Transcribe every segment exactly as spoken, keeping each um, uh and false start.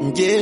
Yeah.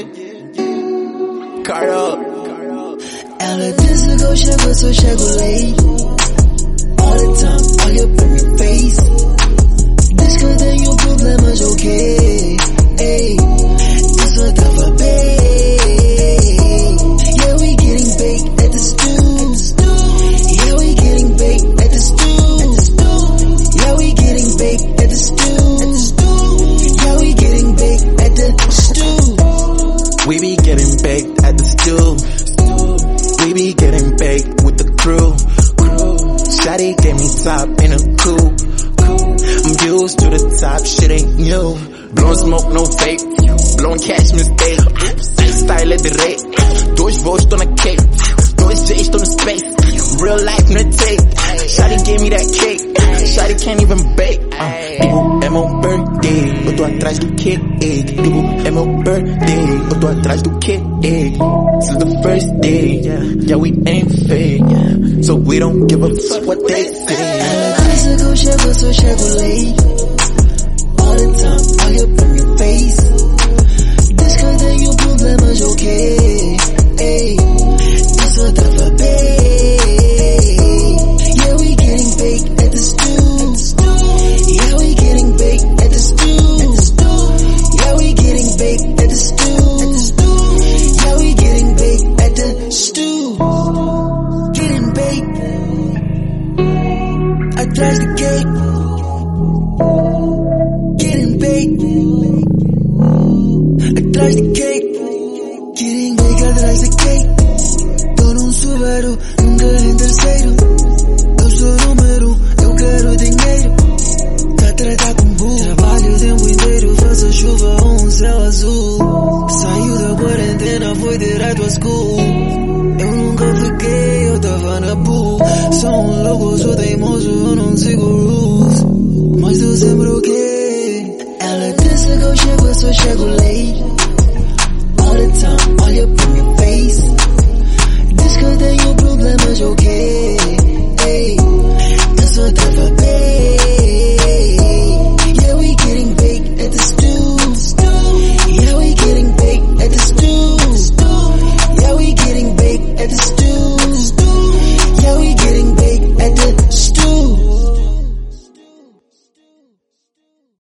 Carl. Ela disse que eu chego, eu só chego late. All the time, olha pra minha face. Diz que eu tenho problemas, ok. Ei, isso eu tava bem. Yeah, we getting baked at the stew. Yeah, we getting baked at the stew. Yeah, we getting baked at the stew. Yeah, we getting baked at the stew. We be getting baked at the stew. We be getting baked with the crew. Shawty gave me top in a coupe. I'm used to the top, shit ain't new. Blowing smoke, no fake. Blowing cash, mistake. Lifestyle at the rate. Dois volts, tô na cake. Dois J's, tô no space. Real life, no tape. Shawty gave me that cake. Shawty can't even bake. Uh, tipo, é meu birthday. Eu tô atrás do cake. Tipo, é meu birthday. Eu tô atrás do cake. Since the first day, yeah, yeah, we ain't fake, yeah. So we don't give a fuck what they say. Ela disse que eu chego, eu só chego late. All the time, olha pra minha face. Diz que eu tenho problemas, ok. Ei, isso eu tava bem. Yeah, we getting baked at the stew. Yeah, we getting baked at the stew. Yeah, we getting baked at the stew. Yeah, we getting baked at the stew. Getting baked atrás do cake. Getting baked atrás do cake. Getting baked atrás do cake. Tô num Subaru, num carro em terceiro. Eu sou número, eu quero dinheiro. Tá a tratar com burro. Trabalho o tempo inteiro, faço chuva ou um céu azul. Saiu da quarentena, foi direto à school. Eu nunca fiquei, eu tava na pool. Sou um louco, sou teimoso, eu não sigo rules. Mas eu sempre o quê? Ela disse que eu chego, eu só chego late.